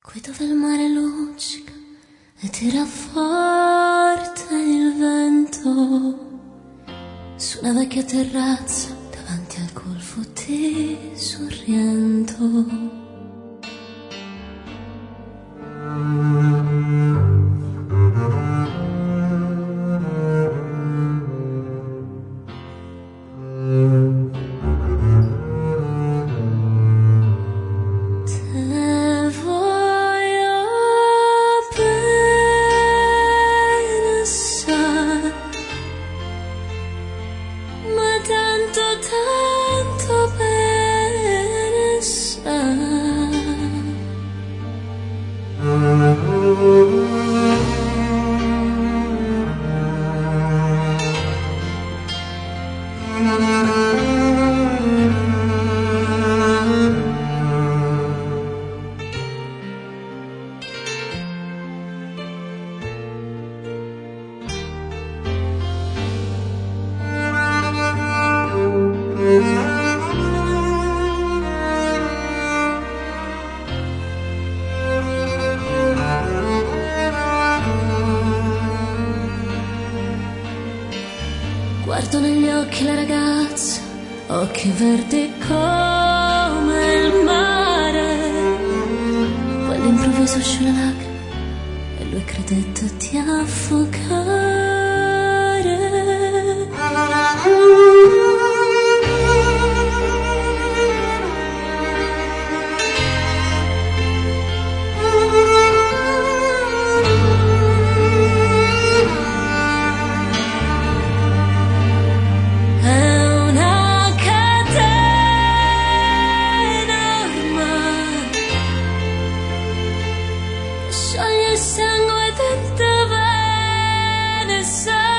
Qui dove il mare luccica e tira forte il vento, su una vecchia terrazza davanti al golfo di Sorrento. Tanto bene sai. Guardo negli occhi la ragazza, occhi verdi come il mare. Poi all'improvviso uscì una lacrima e lui credette di affogare. Scioglie il sangue dentro vene.